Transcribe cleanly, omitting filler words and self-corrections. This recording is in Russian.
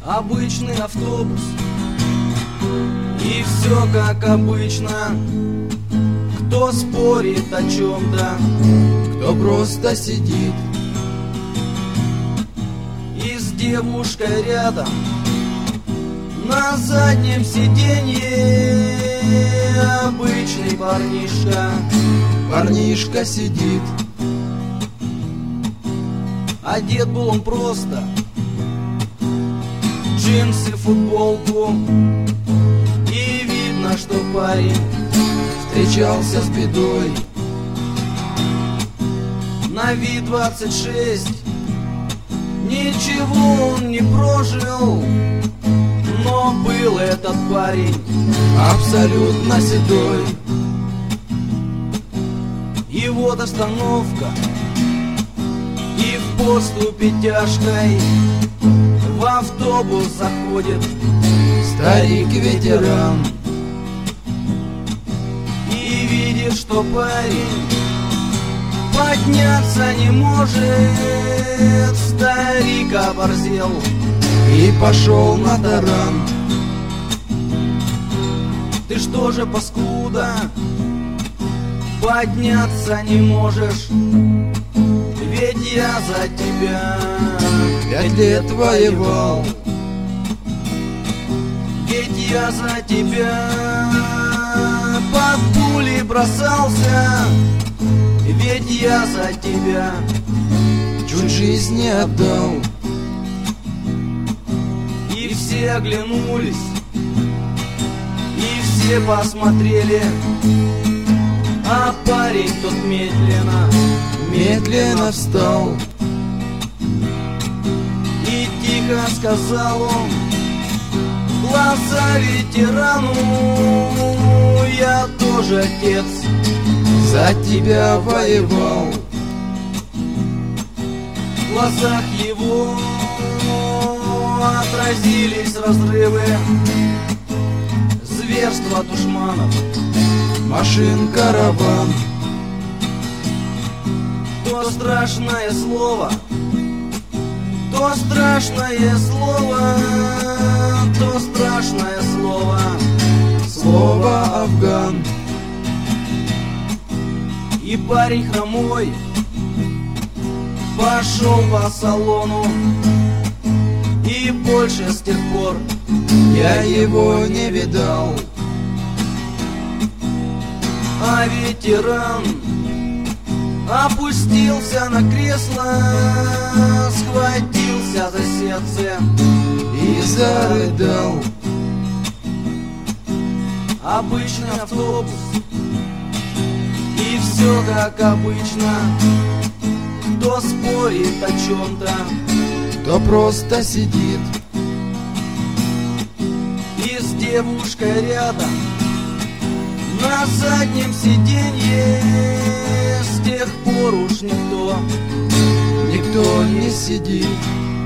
Обычный автобус, и все как обычно. Кто спорит о чем-то, кто просто сидит, и с девушкой рядом на заднем сиденье обычный парнишка сидит. Одет был он просто, джинсы, футболку, и видно, что парень встречался с бедой. На вид 26, ничего он не прожил, но был этот парень абсолютно седой. И вот остановка, и в поступе тяжкой в автобус заходит старик-ветеран. И видит, что парень подняться не может. Старик оборзел и пошел на таран. Ты что же, паскуда, подняться не можешь? Ведь я за тебя 5 лет воевал. Ведь я за тебя под пули бросался. Ведь я за тебя чуть жизнь не отдал. И все оглянулись, и все посмотрели, а парень тот медленно встал. И тихо сказал он в глаза ветерану: я тоже, отец, за тебя воевал. В глазах его отразились разрывы, зверства душманов, машин караван. То страшное слово, то страшное слово, то страшное слово, Слово Афган. И парень хромой пошел по салону, и больше с тех пор я его не видал. А ветеран опустился на кресло, схватился за сердце И зарыдал. Обычный автобус, и все как обычно. Кто спорит о чем-то, кто просто сидит, и с девушкой рядом на заднем сиденье. С тех пор уж никто никто не сидит.